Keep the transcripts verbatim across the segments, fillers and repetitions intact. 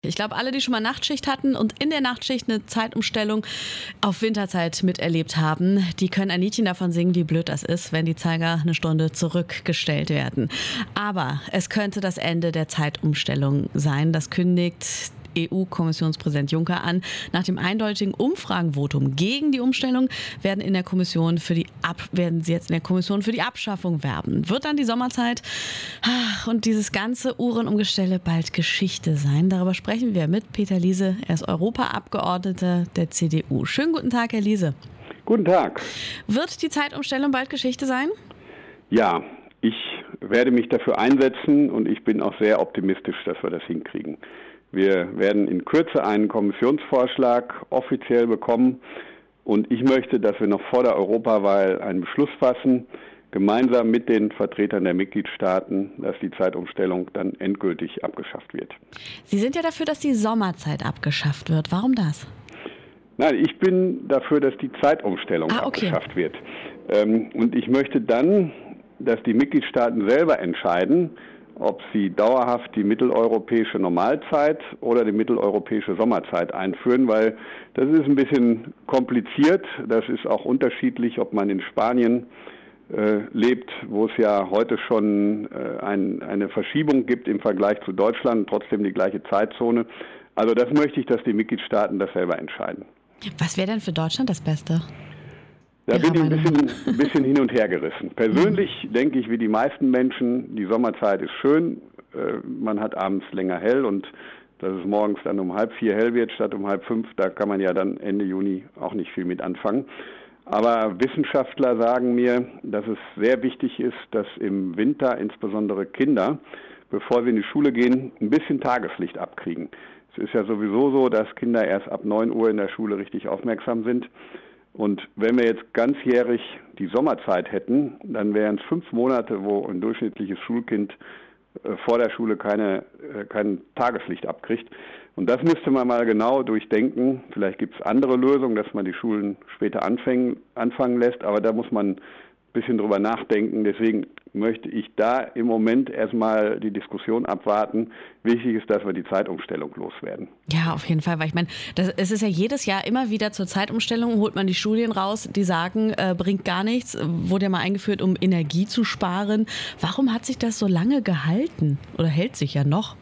Ich glaube, alle, die schon mal Nachtschicht hatten und in der Nachtschicht eine Zeitumstellung auf Winterzeit miterlebt haben, die können ein Liedchen davon singen, wie blöd das ist, wenn die Zeiger eine Stunde zurückgestellt werden. Aber es könnte das Ende der Zeitumstellung sein. Das kündigt E U-Kommissionspräsident Juncker an. Nach dem eindeutigen Umfragenvotum gegen die Umstellung werden in der Kommission für die Ab werden sie jetzt in der Kommission für die Abschaffung werben. Wird dann die Sommerzeit ach, und dieses ganze Uhrenumgestelle bald Geschichte sein? Darüber sprechen wir mit Peter Liese. Er ist Europaabgeordneter der C D U. Schönen guten Tag, Herr Liese. Guten Tag. Wird die Zeitumstellung bald Geschichte sein? Ja, ich werde mich dafür einsetzen und ich bin auch sehr optimistisch, dass wir das hinkriegen. Wir werden in Kürze einen Kommissionsvorschlag offiziell bekommen und ich möchte, dass wir noch vor der Europawahl einen Beschluss fassen, gemeinsam mit den Vertretern der Mitgliedstaaten, dass die Zeitumstellung dann endgültig abgeschafft wird. Sie sind ja dafür, dass die Sommerzeit abgeschafft wird. Warum das? Nein, ich bin dafür, dass die Zeitumstellung ah, okay. abgeschafft wird. Und ich möchte dann, dass die Mitgliedstaaten selber entscheiden, ob sie dauerhaft die mitteleuropäische Normalzeit oder die mitteleuropäische Sommerzeit einführen, weil das ist ein bisschen kompliziert. Das ist auch unterschiedlich, ob man in Spanien äh, lebt, wo es ja heute schon äh, ein, eine Verschiebung gibt im Vergleich zu Deutschland, trotzdem die gleiche Zeitzone. Also das möchte ich, dass die Mitgliedstaaten das selber entscheiden. Was wäre denn für Deutschland das Beste? Da bin ich ein bisschen, ein bisschen hin und her gerissen. Persönlich mhm. denke ich, wie die meisten Menschen, die Sommerzeit ist schön. Äh, man hat abends länger hell und dass es morgens dann um halb vier hell wird statt um halb fünf, da kann man ja dann Ende Juni auch nicht viel mit anfangen. Aber Wissenschaftler sagen mir, dass es sehr wichtig ist, dass im Winter insbesondere Kinder, bevor sie in die Schule gehen, ein bisschen Tageslicht abkriegen. Es ist ja sowieso so, dass Kinder erst ab neun Uhr in der Schule richtig aufmerksam sind. Und wenn wir jetzt ganzjährig die Sommerzeit hätten, dann wären es fünf Monate, wo ein durchschnittliches Schulkind äh, vor der Schule keine, äh, kein Tageslicht abkriegt. Und das müsste man mal genau durchdenken. Vielleicht gibt es andere Lösungen, dass man die Schulen später anfangen, anfangen lässt, aber da muss man ein bisschen drüber nachdenken. Deswegen möchte ich da im Moment erstmal die Diskussion abwarten. Wichtig ist, dass wir die Zeitumstellung loswerden. Ja, auf jeden Fall, weil ich meine, das, es ist ja jedes Jahr immer wieder zur Zeitumstellung, holt man die Studien raus, die sagen, äh, bringt gar nichts, wurde ja mal eingeführt, um Energie zu sparen. Warum hat sich das so lange gehalten oder hält sich ja noch?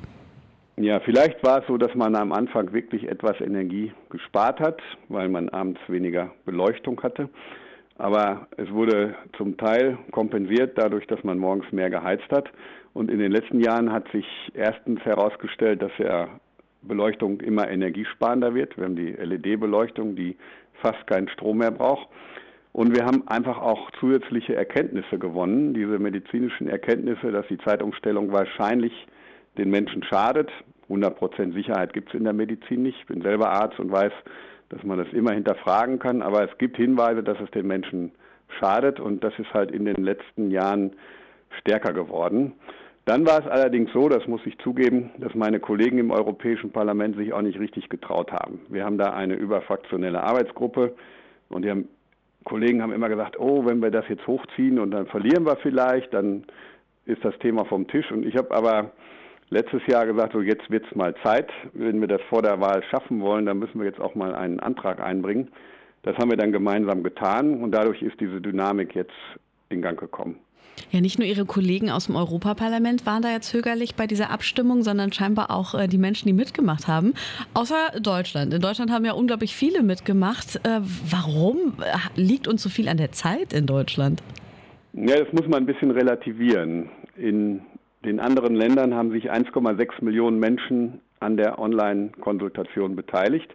Ja, vielleicht war es so, dass man am Anfang wirklich etwas Energie gespart hat, weil man abends weniger Beleuchtung hatte. Aber es wurde zum Teil kompensiert dadurch, dass man morgens mehr geheizt hat. Und in den letzten Jahren hat sich erstens herausgestellt, dass ja Beleuchtung immer energiesparender wird. Wir haben die L E D-Beleuchtung, die fast keinen Strom mehr braucht. Und wir haben einfach auch zusätzliche Erkenntnisse gewonnen, diese medizinischen Erkenntnisse, dass die Zeitumstellung wahrscheinlich den Menschen schadet. hundert Prozent Sicherheit gibt es in der Medizin nicht. Ich bin selber Arzt und weiß, dass man das immer hinterfragen kann, aber es gibt Hinweise, dass es den Menschen schadet und das ist halt in den letzten Jahren stärker geworden. Dann war es allerdings so, das muss ich zugeben, dass meine Kollegen im Europäischen Parlament sich auch nicht richtig getraut haben. Wir haben da eine überfraktionelle Arbeitsgruppe und die haben, Kollegen haben immer gesagt, oh, wenn wir das jetzt hochziehen und dann verlieren wir vielleicht, dann ist das Thema vom Tisch. Und ich habe aber letztes Jahr gesagt, so jetzt wird es mal Zeit. Wenn wir das vor der Wahl schaffen wollen, dann müssen wir jetzt auch mal einen Antrag einbringen. Das haben wir dann gemeinsam getan und dadurch ist diese Dynamik jetzt in Gang gekommen. Ja, nicht nur Ihre Kollegen aus dem Europaparlament waren da jetzt zögerlich bei dieser Abstimmung, sondern scheinbar auch äh, die Menschen, die mitgemacht haben. Außer Deutschland. In Deutschland haben ja unglaublich viele mitgemacht. Äh, warum liegt uns so viel an der Zeit in Deutschland? Ja, das muss man ein bisschen relativieren. In den anderen Ländern haben sich eins Komma sechs Millionen Menschen an der Online-Konsultation beteiligt.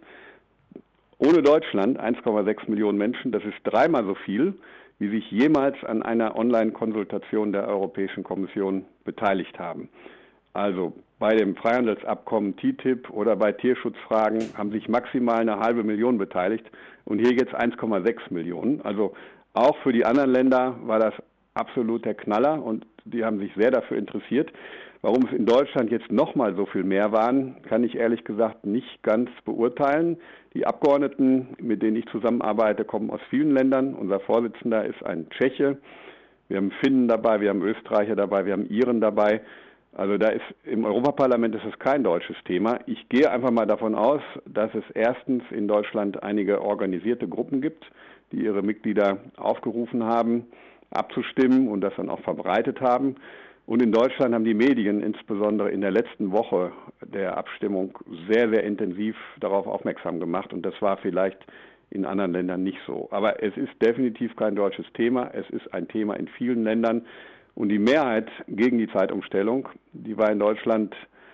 Ohne Deutschland eins Komma sechs Millionen Menschen, das ist dreimal so viel, wie sich jemals an einer Online-Konsultation der Europäischen Kommission beteiligt haben. Also bei dem Freihandelsabkommen T T I P oder bei Tierschutzfragen haben sich maximal eine halbe Million beteiligt und hier jetzt eins Komma sechs Millionen. Also auch für die anderen Länder war das absolut der Knaller und die haben sich sehr dafür interessiert. Warum es in Deutschland jetzt nochmal so viel mehr waren, kann ich ehrlich gesagt nicht ganz beurteilen. Die Abgeordneten, mit denen ich zusammenarbeite, kommen aus vielen Ländern. Unser Vorsitzender ist ein Tscheche. Wir haben Finnen dabei, wir haben Österreicher dabei, wir haben Iren dabei. Also da ist im Europaparlament ist es kein deutsches Thema. Ich gehe einfach mal davon aus, dass es erstens in Deutschland einige organisierte Gruppen gibt, die ihre Mitglieder aufgerufen haben, abzustimmen und das dann auch verbreitet haben. Und in Deutschland haben die Medien insbesondere in der letzten Woche der Abstimmung sehr, sehr intensiv darauf aufmerksam gemacht. Und das war vielleicht in anderen Ländern nicht so. Aber es ist definitiv kein deutsches Thema. Es ist ein Thema in vielen Ländern. Und die Mehrheit gegen die Zeitumstellung, die war in Deutschland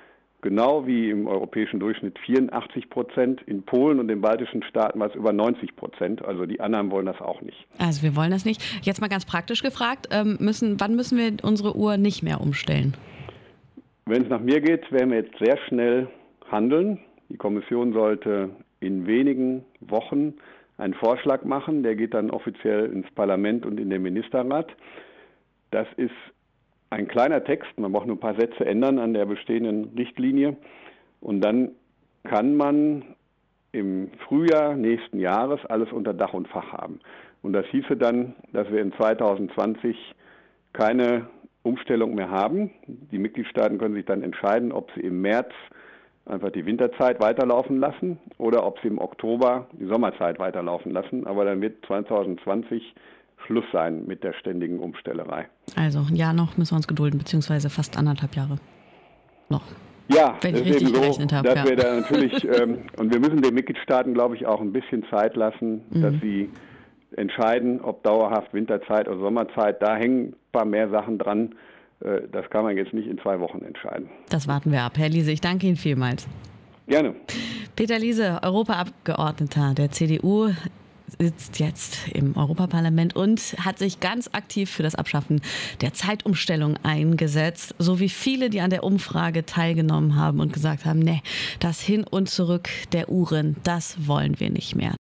genau wie im europäischen Durchschnitt vierundachtzig Prozent. In Polen und den baltischen Staaten war es über neunzig Prozent. Also die anderen wollen das auch nicht. Also wir wollen das nicht. Jetzt mal ganz praktisch gefragt, müssen, wann müssen wir unsere Uhr nicht mehr umstellen? Wenn es nach mir geht, werden wir jetzt sehr schnell handeln. Die Kommission sollte in wenigen Wochen einen Vorschlag machen. Der geht dann offiziell ins Parlament und in den Ministerrat. Das ist ein kleiner Text, man braucht nur ein paar Sätze ändern an der bestehenden Richtlinie und dann kann man im Frühjahr nächsten Jahres alles unter Dach und Fach haben. Und das hieße dann, dass wir in zweitausendzwanzig keine Umstellung mehr haben. Die Mitgliedstaaten können sich dann entscheiden, ob sie im März einfach die Winterzeit weiterlaufen lassen oder ob sie im Oktober die Sommerzeit weiterlaufen lassen. Aber dann wird zweitausendzwanzig Schluss sein mit der ständigen Umstellerei. Also ein Jahr noch müssen wir uns gedulden, beziehungsweise fast anderthalb Jahre noch. Ja, wenn ich das ist richtig eben so, gerechnet habe. dass Ja. wir da natürlich, ähm, und wir müssen den Mitgliedstaaten, glaube ich, auch ein bisschen Zeit lassen, mhm. dass sie entscheiden, ob dauerhaft Winterzeit oder Sommerzeit. Da hängen ein paar mehr Sachen dran. Äh, das kann man jetzt nicht in zwei Wochen entscheiden. Das warten wir ab. Herr Liese, ich danke Ihnen vielmals. Gerne. Peter Liese, Europaabgeordneter der C D U, sitzt jetzt im Europaparlament und hat sich ganz aktiv für das Abschaffen der Zeitumstellung eingesetzt, so wie viele, die an der Umfrage teilgenommen haben und gesagt haben, nee, das Hin und Zurück der Uhren, das wollen wir nicht mehr.